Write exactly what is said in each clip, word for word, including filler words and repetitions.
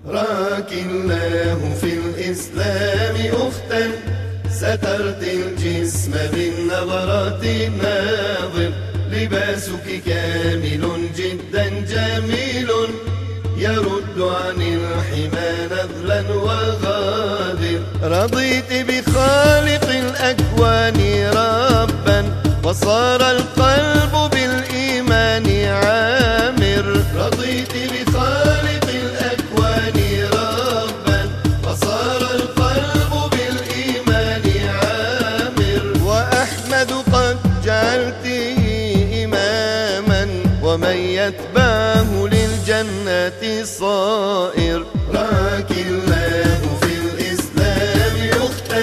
راك الله في الإسلام أختا، سترت الجسم بالنظرات الناظر. لباسك كامل جدا جميل، يرد عن الحمى نذلا وغادر. رضيت بخالق الأكوان ربا، وصار القلب بالإيمان عامر. رضيت بخالق الأكوان ربا، وصار القلب بالإيمان عامر. وأحمد قد جعلته إماما، ومن يتبعه للجنة صائر. راك الله في الإسلام أختا،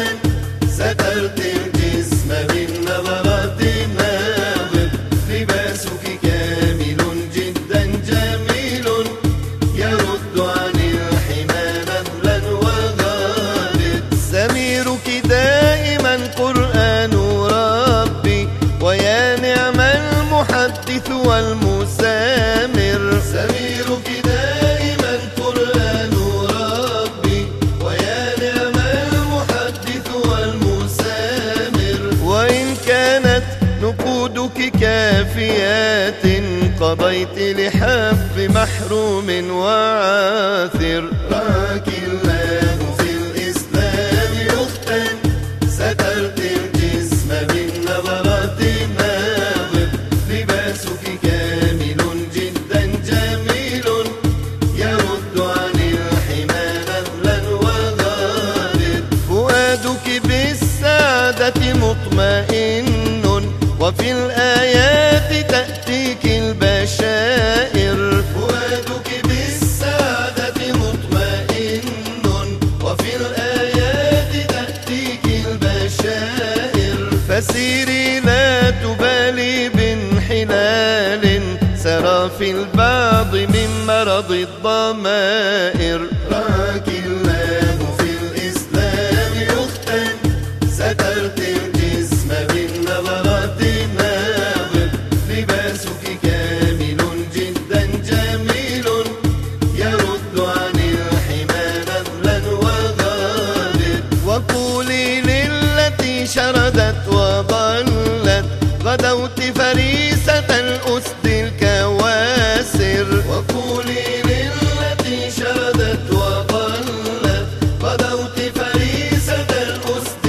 سترت الجسم بالنظرات الناظر. لباسك كامل جدا جميل، يرد عن الحمى نذلا وغادر. سميرك دائما قرآن ربي، ويا نعم المحدث والمسامر. سميرك دائما قرآن ربي، ويا نعم المحدث والمسامر. وإن كانت نقودك كافيات، قضيت لحق محروم وعاثر. راك الله في الإسلام أختا، سترت الجسم بالنظرات الناظر. لباسك كامل جدا جميل، يرد عن الحمى نذلا وغادر. فؤادك بالسعادة مطمئن، وفي الآيات تأتيك البشائر. فؤادك بالسعادة مطمئن، وفي الآيات تأتيك البشائر. فسيري لا تبالي بانحلال، سرى في البعض من مرض الضمائر. راك الله في الإسلام أختا، سترت الجسم بالنظرات الناظر. لباسك كامل جدا جميل، يرد عن الحمى نذلا وغادر. وقولي للتي شردت وضلت، غدوت فريسة الأسد الكواسر. وقولي للتي شردت وضلت، غدوت فريسة الأسد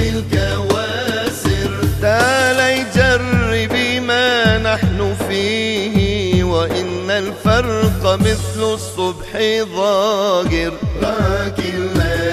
الكواسر. تعالي جربي ما نحن فيه، وإن الفرق مثل الصبح ظاهر. راك الله